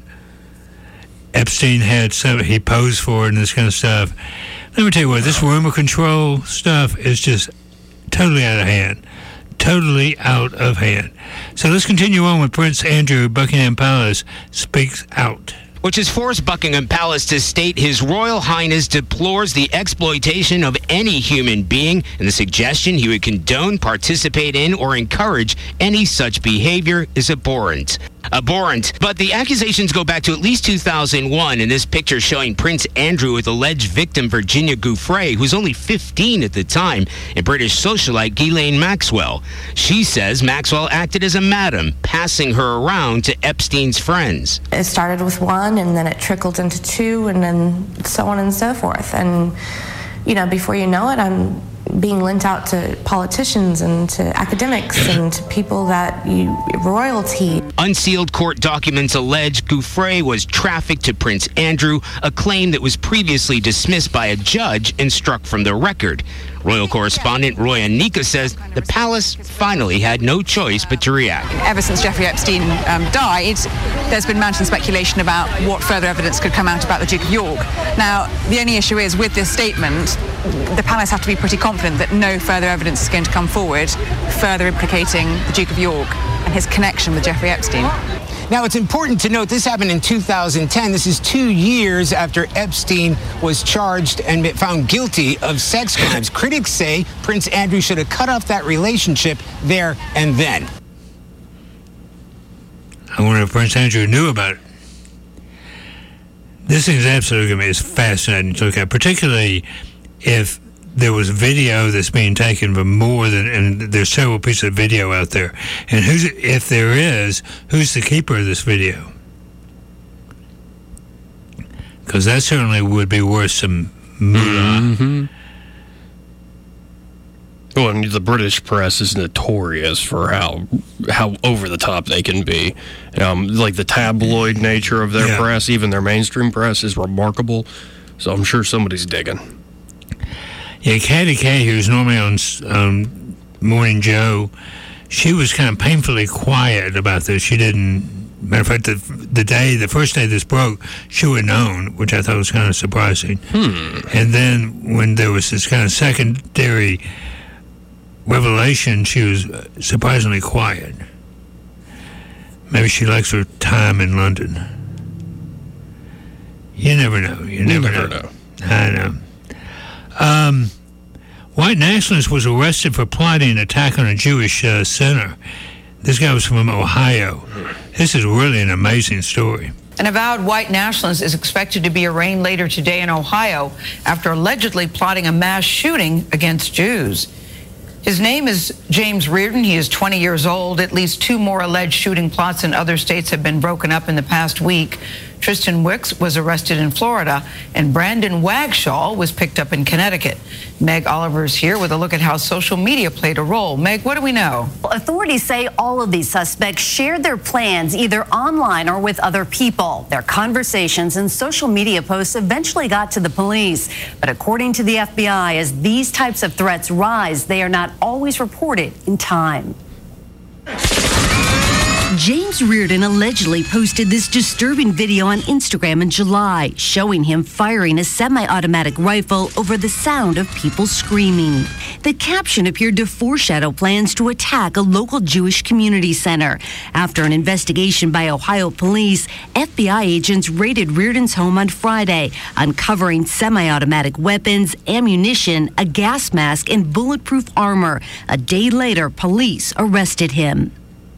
Epstein had, some, he posed for it and this kind of stuff. Let me tell you what, this rumor control stuff is just totally out of hand. Totally out of hand. So let's continue on with Prince Andrew. Buckingham Palace speaks out. Which has forced Buckingham Palace to state His Royal Highness deplores the exploitation of any human being and the suggestion he would condone, participate in, or encourage any such behavior is abhorrent. Abhorrent. But the accusations go back to at least two thousand one, in this picture showing Prince Andrew with alleged victim Virginia Giuffre, who was only fifteen at the time, and British socialite Ghislaine Maxwell. She says Maxwell acted as a madam, passing her around to Epstein's friends. It started with one, and then it trickled into two, and then so on and so forth. And, you know, before you know it, I'm being lent out to politicians and to academics and to people that you, royalty. Unsealed court documents allege Giuffre was trafficked to Prince Andrew, a claim that was previously dismissed by a judge and struck from the record. Royal correspondent Roy Anika says the palace finally had no choice but to react. Ever since Jeffrey Epstein um, died, there's been mounting speculation about what further evidence could come out about the Duke of York. Now, the only issue is, with this statement, the palace have to be pretty confident that no further evidence is going to come forward further implicating the Duke of York and his connection with Jeffrey Epstein. Now, it's important to note this happened in two thousand ten. This is two years after Epstein was charged and found guilty of sex crimes. Critics say Prince Andrew should have cut off that relationship there and then. I wonder if Prince Andrew knew about it. This thing is absolutely going to be fascinating to look at, particularly if there was video that's being taken for more than, and there's several pieces of video out there. And who's, if there is, who's the keeper of this video? Because that certainly would be worth some moolah. Mm-hmm. Well, and the British press is notorious for how how over the top they can be. Um, like the tabloid nature of their Yeah. press, even their mainstream press, is remarkable. So I'm sure somebody's digging. Yeah, Katty Kay, who's normally on um, Morning Joe, she was kind of painfully quiet about this. She didn't. Matter of fact, the, the day, the first day this broke, she would have known, which I thought was kind of surprising. Hmm. And then when there was this kind of secondary revelation, she was surprisingly quiet. Maybe she likes her time in London. You never know. You never, You never know. know. I know. Um, white nationalist was arrested for plotting an attack on a Jewish uh, center. This guy was from Ohio. This is really an amazing story. An avowed white nationalist is expected to be arraigned later today in Ohio after allegedly plotting a mass shooting against Jews. His name is James Reardon. He is twenty years old. At least two more alleged shooting plots in other states have been broken up in the past week. Tristan Wicks was arrested in Florida, and Brandon Wagshaw was picked up in Connecticut. Meg Oliver is here with a look at how social media played a role. Meg, what do we know? Authorities say all of these suspects shared their plans either online or with other people. Their conversations and social media posts eventually got to the police. But according to the F B I, as these types of threats rise, they are not always reported in time. James Reardon allegedly posted this disturbing video on Instagram in July, showing him firing a semi-automatic rifle over the sound of people screaming. The caption appeared to foreshadow plans to attack a local Jewish community center. After an investigation by Ohio police, F B I agents raided Reardon's home on Friday, uncovering semi-automatic weapons, ammunition, a gas mask, and bulletproof armor. A day later, police arrested him.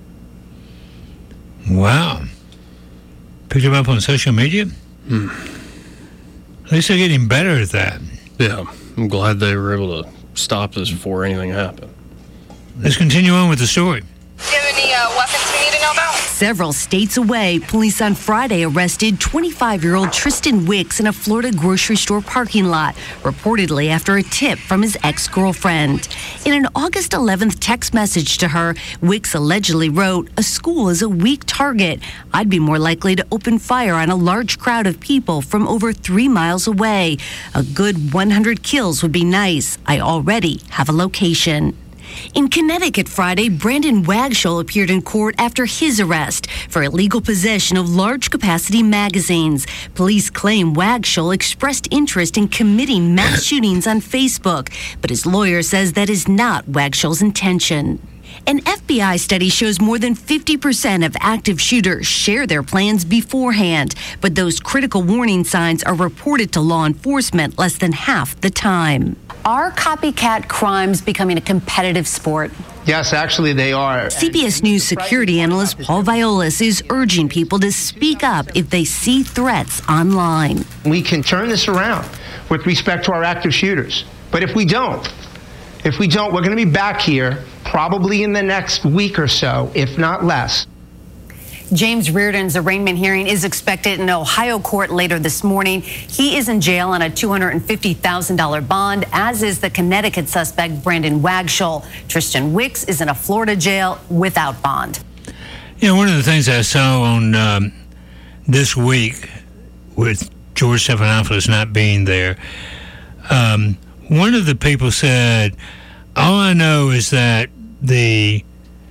Wow. Picked him up on social media? Hmm. At least they're getting better at that. Yeah, I'm glad they were able to stop this before anything happened. Let's continue on with the story. Do you have any uh, weapons we need to know about? Several states away, police on Friday arrested twenty-five-year-old Tristan Wicks in a Florida grocery store parking lot, reportedly after a tip from his ex-girlfriend. In an August eleventh text message to her, Wicks allegedly wrote, "A school is a weak target. I'd be more likely to open fire on a large crowd of people from over three miles away. A good one hundred kills would be nice. I already have a location." In Connecticut Friday, Brandon Wagshall appeared in court after his arrest for illegal possession of large-capacity magazines. Police claim Wagshall expressed interest in committing mass shootings on Facebook, but his lawyer says that is not Wagshall's intention. An F B I study shows more than fifty percent of active shooters share their plans beforehand, but those critical warning signs are reported to law enforcement less than half the time. Are copycat crimes becoming a competitive sport? Yes, actually they are. C B S News security analyst Paul Violas is urging people to speak up if they see threats online. We can turn this around with respect to our active shooters. But if we don't, if we don't, we're going to be back here probably in the next week or so, if not less. James Reardon's arraignment hearing is expected in Ohio court later this morning. He is in jail on a two hundred fifty thousand dollars bond, as is the Connecticut suspect Brandon Wagshall. Tristan Wicks is in a Florida jail without bond. You know, one of the things I saw on um, this week with George Stephanopoulos not being there, um, one of the people said, all I know is that the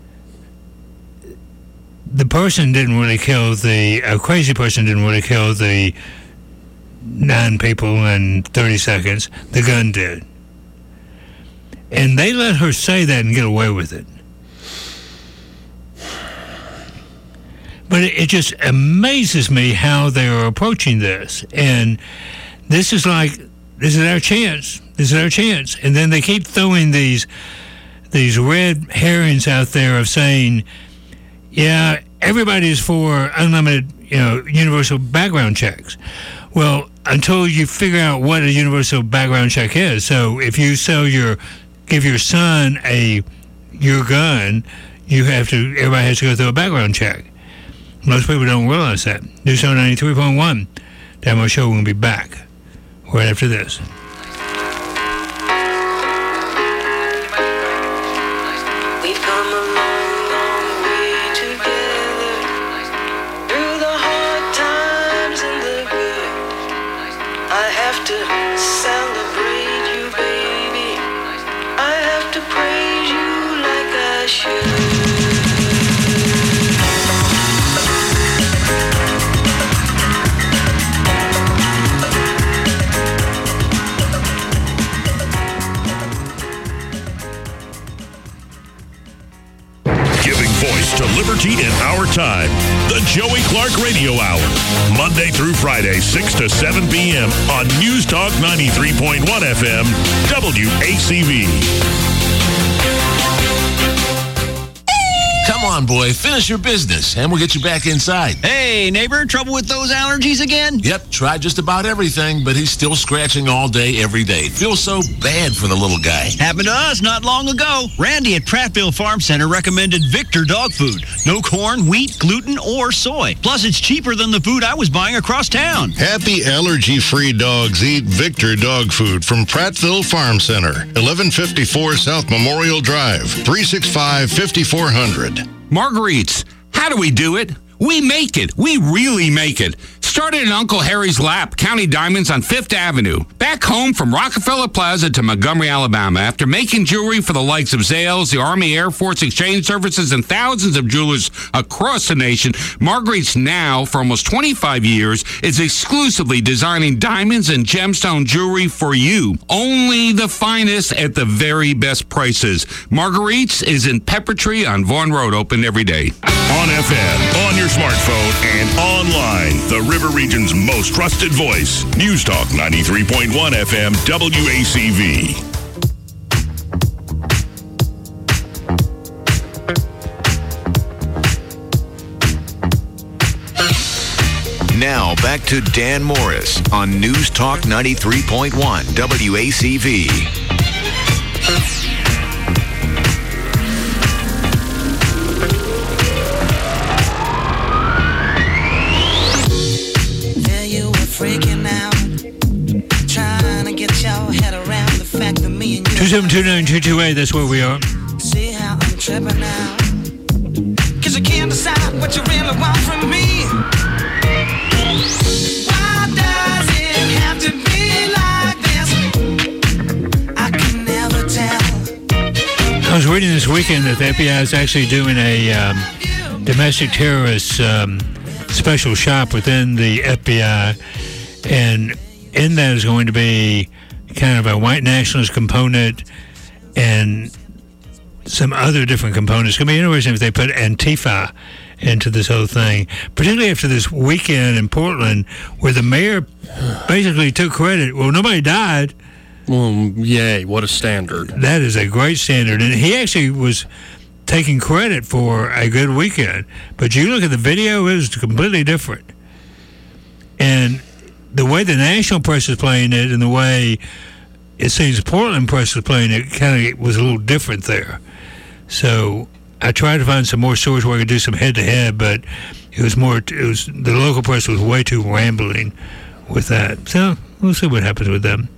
the person didn't really kill the, a crazy person didn't really kill the nine people in thirty seconds. The gun did. And they let her say that and get away with it. But it, it just amazes me how they are approaching this. And this is like, this is our chance. This is our chance. And then they keep throwing these these red herrings out there of saying, yeah, everybody's for unlimited, you know, universal background checks. Well, until you figure out what a universal background check is. So if you sell your, give your son a, your gun, you have to, everybody has to go through a background check. Most people don't realize that. News ninety-three point one. Dan Moore Show will be back right after this. To liberty in our time. The Joey Clark Radio Hour. Monday through Friday, six to seven p.m. on News Talk ninety-three point one F M, W A C V. Come on, boy. Finish your business, and we'll get you back inside. Hey, neighbor. Trouble with those allergies again? Yep. Tried just about everything, but he's still scratching all day, every day. Feels so bad for the little guy. Happened to us not long ago. Randy at Prattville Farm Center recommended Victor dog food. No corn, wheat, gluten, or soy. Plus, it's cheaper than the food I was buying across town. Happy allergy-free dogs eat Victor dog food from Prattville Farm Center. eleven fifty-four South Memorial Drive. three six five, five four zero zero. Marguerite's. How do we do it? We make it. We really make it. Started in Uncle Harry's lap, County Diamonds on Fifth Avenue. Back home from Rockefeller Plaza to Montgomery, Alabama. After making jewelry for the likes of Zales, the Army Air Force Exchange Services, and thousands of jewelers across the nation, Marguerite's now, for almost twenty-five years, is exclusively designing diamonds and gemstone jewelry for you. Only the finest at the very best prices. Marguerite's is in Peppertree on Vaughan Road, open every day. On F M, on your smartphone, and online. The River Region's most trusted voice. News Talk ninety-three point one F M, W A C V. Now back to Dan Morris on News Talk ninety-three point one W A C V. freaking out. Trying to get your head around the fact that me and you two seven two nine two two eight, that's where we are. see how I'm tripping now. Cause you can't decide what you really want from me. Why does it have to be like this? I can never tell. I was reading this weekend that the F B I is actually doing a um, domestic terrorist um, special shop within the F B I, and in that is going to be kind of a white nationalist component and some other different components. It's going to be interesting if they put Antifa into this whole thing, particularly after this weekend in Portland where the mayor basically took credit. Well, nobody died. Well, yay, what a standard. That is a great standard. And he actually was taking credit for a good weekend. But you look at the video, it was completely different. And the way the national press is playing it and the way it seems the Portland press is playing it kind of was a little different there. So I tried to find some more stories where I could do some head-to-head, but it was more, it was the local press was way too rambling with that. So we'll see what happens with them.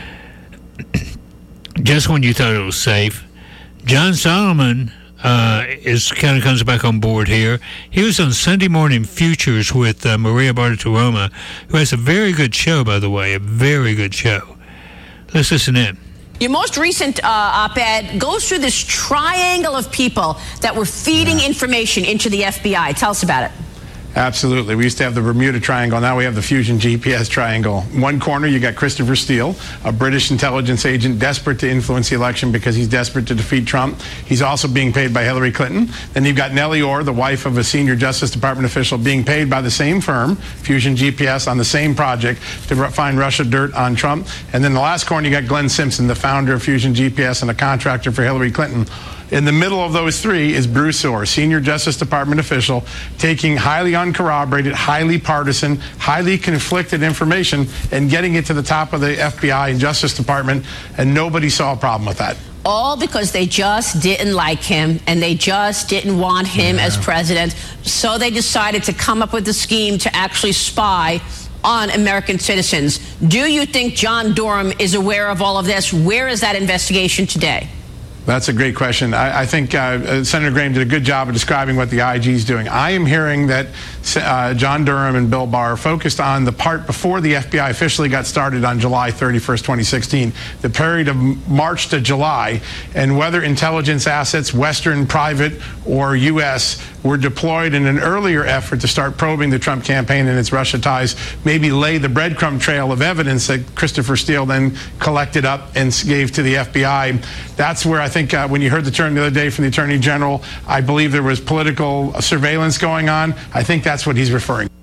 Just when you thought it was safe, John Solomon uh, is kind of comes back on board here. He was on Sunday Morning Futures with uh, Maria Bartiromo, who has a very good show, by the way, a very good show. Let's listen in. Your most recent uh, op-ed goes through this triangle of people that were feeding yeah. information into the F B I. Tell us about it. Absolutely. We used to have the Bermuda Triangle. Now we have the Fusion G P S Triangle. One corner, you got Christopher Steele, a British intelligence agent desperate to influence the election because he's desperate to defeat Trump. He's also being paid by Hillary Clinton. Then you've got Nellie Orr, the wife of a senior Justice Department official, being paid by the same firm, Fusion G P S, on the same project to find Russia dirt on Trump. And then the last corner, you got Glenn Simpson, the founder of Fusion G P S and a contractor for Hillary Clinton. In the middle of those three is Bruce Orr, senior Justice Department official, taking highly uncorroborated, highly partisan, highly conflicted information and getting it to the top of the F B I and Justice Department, and nobody saw a problem with that. All because they just didn't like him and they just didn't want him yeah. as president. So they decided to come up with a scheme to actually spy on American citizens. Do you think John Durham is aware of all of this? Where is that investigation today? That's a great question. I, I think uh, Senator Graham did a good job of describing what the I G is doing. I am hearing that uh, John Durham and Bill Barr focused on the part before the F B I officially got started on July thirty-first, twenty sixteen, the period of March to July, and whether intelligence assets, Western, private, or U S, were deployed in an earlier effort to start probing the Trump campaign and its Russia ties, maybe lay the breadcrumb trail of evidence that Christopher Steele then collected up and gave to the F B I. That's where I think uh, when you heard the term the other day from the Attorney General, I believe there was political surveillance going on. I think that's what he's referring to.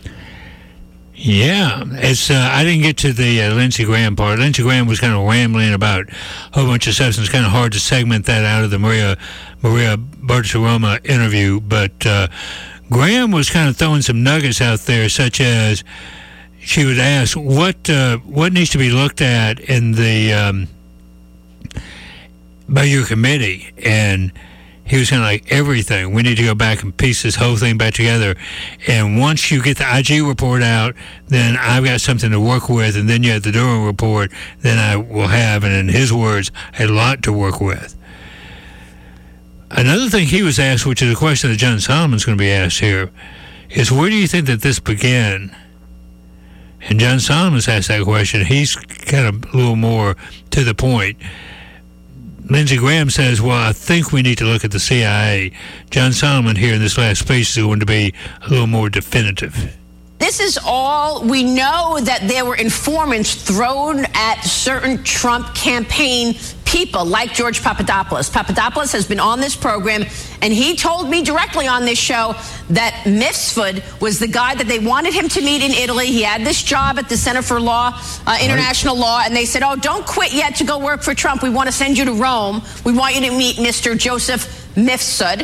Yeah, it's. Uh, I didn't get to the uh, Lindsey Graham part. Lindsey Graham was kind of rambling about a whole bunch of stuff, and it's kind of hard to segment that out of the Maria Maria Bartiromo interview. But uh, Graham was kind of throwing some nuggets out there, such as she would ask what uh, what needs to be looked at in the um, by your committee, and he was kind of like, everything. We need to go back and piece this whole thing back together. And once you get the I G report out, then I've got something to work with. And then you have the Durham report, then I will have, and in his words, a lot to work with. Another thing he was asked, which is a question that John Solomon's going to be asked here, is where do you think that this began? And John Solomon's asked that question. He's kind of a little more to the point. Lindsey Graham says, well, I think we need to look at the C I A. John Solomon here in this last speech is going to be a little more definitive. This is all, we know that there were informants thrown at certain Trump campaign people like George Papadopoulos. Papadopoulos has been on this program, and he told me directly on this show that Mifsud was the guy that they wanted him to meet in Italy. He had this job at the Center for Law, uh, International right. Law, and they said, oh, don't quit yet to go work for Trump. We want to send you to Rome. We want you to meet Mister Joseph Mifsud.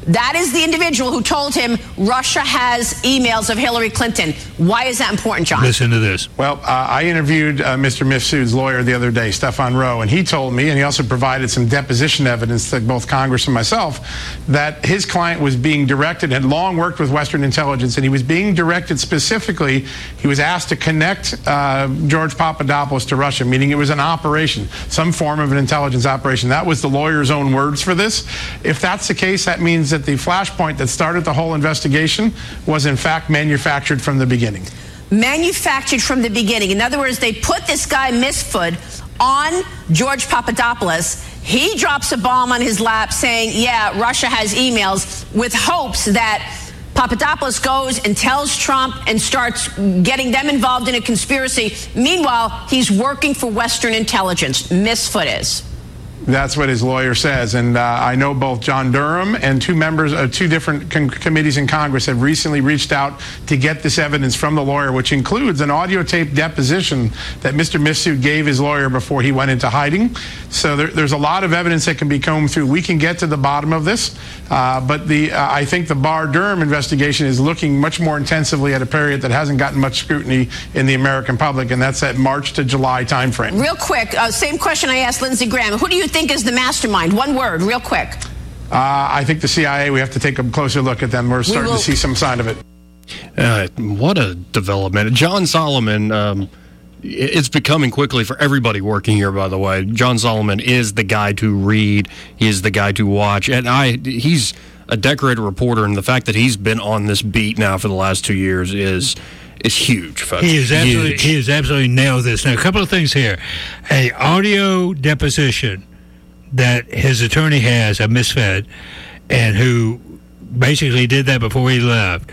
That is the individual who told him Russia has emails of Hillary Clinton. Why is that important, John? Listen to this. Well, uh, I interviewed uh, Mister Mifsud's lawyer the other day, Stefan Rowe, and he told me, and he also provided some deposition evidence to both Congress and myself, that his client was being directed, had long worked with Western intelligence, and he was being directed specifically, he was asked to connect uh, George Papadopoulos to Russia, meaning it was an operation, some form of an intelligence operation. That was the lawyer's own words for this. If that's the case, that means that the flashpoint that started the whole investigation was in fact manufactured from the beginning. Manufactured from the beginning. In other words, they put this guy Misfud on George Papadopoulos. He drops a bomb on his lap saying, yeah, Russia has emails, with hopes that Papadopoulos goes and tells Trump and starts getting them involved in a conspiracy. Meanwhile, he's working for Western intelligence. Misfud is. That's what his lawyer says, and uh, I know both John Durham and two members of two different con- committees in Congress have recently reached out to get this evidence from the lawyer, which includes an audio tape deposition that Mister Mifsud gave his lawyer before he went into hiding. So there, there's a lot of evidence that can be combed through. We can get to the bottom of this, uh, but the uh, I think the Barr-Durham investigation is looking much more intensively at a period that hasn't gotten much scrutiny in the American public, and that's that March to July timeframe. Real quick, uh, same question I asked Lindsey Graham. Who do you think is the mastermind? One word, real quick. Uh, I think the C I A, we have to take a closer look at them. We're starting we to see some sign of it. Uh, what a development. John Solomon, um, it's becoming quickly for everybody working here, by the way. John Solomon is the guy to read. He is the guy to watch. And I, he's a decorated reporter, and the fact that he's been on this beat now for the last two years is... It's huge, folks. He is absolutely huge. he has absolutely nailed this. Now, a couple of things here. A audio deposition that his attorney has, a Misfed, and who basically did that before he left.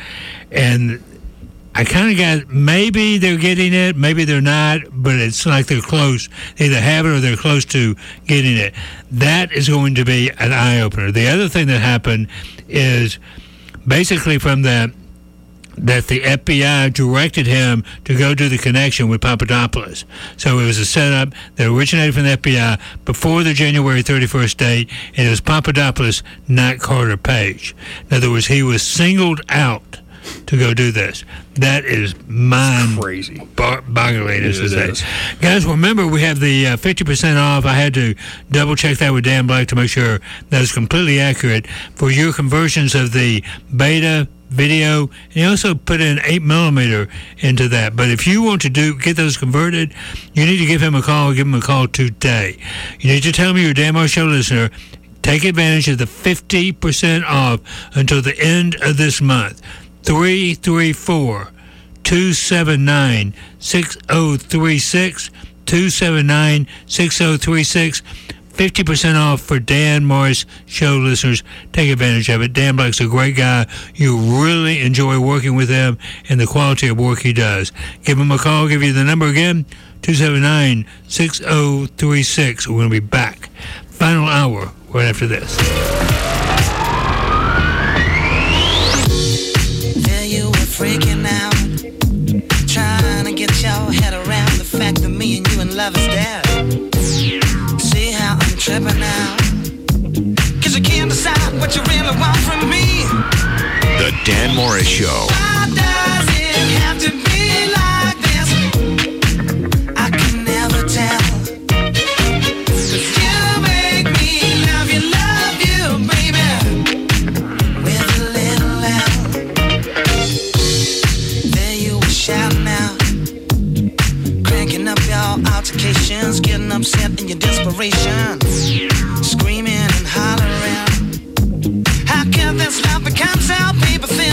And I kind of got, maybe they're getting it, maybe they're not, but it's like they're close. They either have it or they're close to getting it. That is going to be an eye-opener. The other thing that happened is basically from that, that the F B I directed him to go do the connection with Papadopoulos. So it was a setup that originated from the F B I before the January thirty-first date, and it was Papadopoulos, not Carter Page. In other words, he was singled out to go do this. That is mind crazy, boggling, as it they is. say. Guys, remember we have the uh, fifty percent off. I had to double check that with Dan Black to make sure that is completely accurate for your conversions of the beta video, and he also put in eight millimeter into that. But if you want to do get those converted, you need to give him a call. Give him a call today. You need to tell me you're a Dan Moore Show listener. Take advantage of the fifty percent off until the end of this month. three three four, two seven nine, six oh three six, two seven nine, six oh three six. fifty percent off for Dan Morris Show listeners. Take advantage of it. Dan Black's a great guy. You really enjoy working with him and the quality of work he does. Give him a call. Give you the number again, two seven nine, six oh three six. We're going to be back. Final hour right after this. There you were freaking out, trying to get your head around the fact that me and you in love is dead. See how I'm tripping now, cause you can't decide what you really want from me. The Dan Morris Show. Why does it have to be like this? I can never tell. Cause you make me love you, love you, baby, with a little L. There you were shouting out, cranking up your altercations, getting upset in your desperation.